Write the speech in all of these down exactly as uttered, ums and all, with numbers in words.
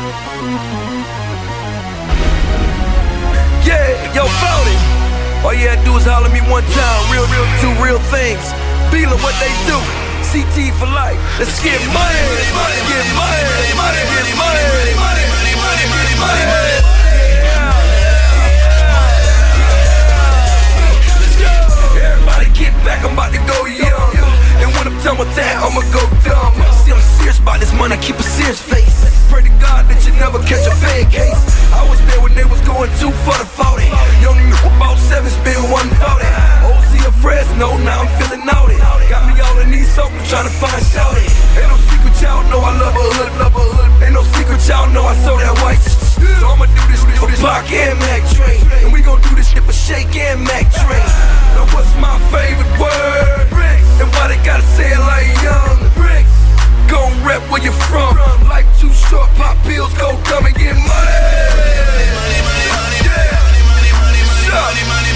Yeah, yo, Floaty. All you had to do is holler at me one time. Real, real, two real things. Beeler, what they do? C T for life. Let's get money, get money, get money, get money, get money, get money, get money, get money. Everybody get back, I'm about to go young. And when I'm done with that, I'ma go dumb. See, I'm serious about this money, keep a serious face. Pray to God that you never catch a bad case. I was there when they was going two for the forty. Young nigga about seven, spin one forty. O C of Fresno, now I'm feeling naughty. Got me all in these soap, I'm trying to find shawty. Ain't no secret, y'all know I love a hood, love a hood. Ain't no secret, y'all know I sold that white. So I'ma do this for Pac and Mac Train. And we gon' do this shit for Shake and Mac Train. Now what's my favorite word? Bricks. And why they gotta say it like young? Bricks. Gon' rep where you from. Life too short, pop pills, go dumb and get money. Yeah. Shut.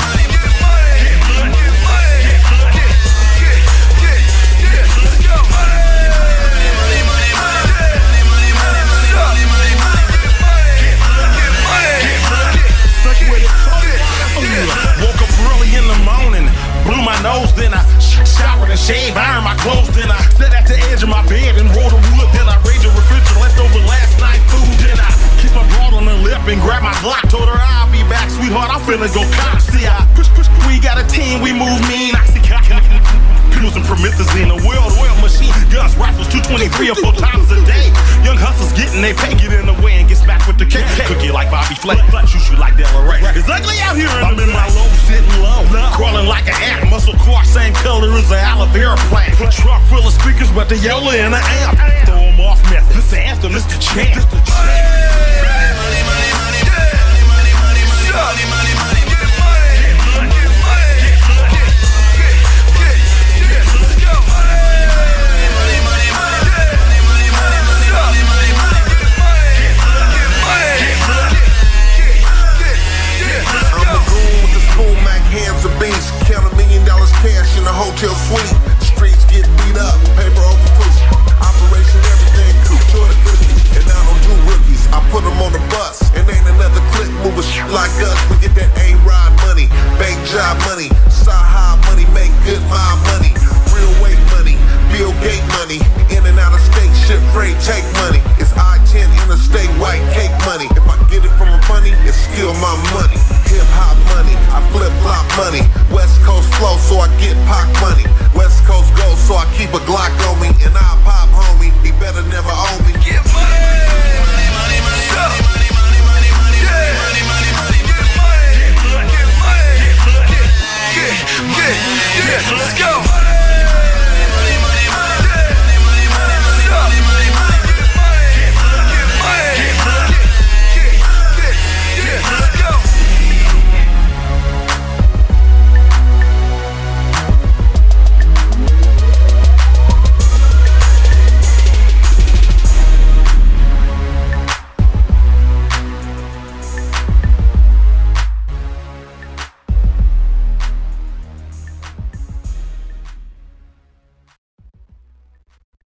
Woke up early in the morning, blew my nose, then I showered and shaved, ironed my clothes, then I sat at the edge of my bed and rolled a wood, then I raided the refrigerator, left over last night food, then I kissed my broad on the lip and grabbed my Glock, told her I'll be back, sweetheart, I'm finna go cop. See, I push, push, we got a team, we move mean, Oxycontin, pills and promethazine, a well-oiled machine, guns, rifles, two twenty-three or four times a day. Young hustlers getting they pay, get in the way and gets back with the cake. Cook it like Bobby Flay, shoot you like Della Ray. It's ugly out here in I'm in my low, sitting low, crawling like an ant. Muscle car, same color as an aloe vera plant. Truck full of speakers, but the yellow in the amp. Throw them off method. This the anthem, this the chant. This the chant. Money, money, money, money, yeah. Money, money, money, money, money, money, get money, get money, get money, get, get, get, get, let's go. Money, money, money, money, yeah. Money, money, money, money, money, money, get money, get money, get, get, get, let's go. I'm a goon with the spoon, Mac hands of beast. Count a million dollars cash in a hotel suite. Streets get beat up, paper over proof. Operation everything, cool, Jordan cookies. And I don't do rookies, I put them on the bus. And ain't another clip moving shit like us. We get that A-Rod money, bank job money, Saha money, make good my money. Real weight money, Bill Gates money. In and out of state, ship freight, take money. It's I ten interstate, white cake money. If I get it from a money, it's still my money. Hip hop money, I flip flop money. West Coast flow, so I get Pac money. West Coast go, so I keep a Glock on me. And I pop homie, he better never own me. Get money.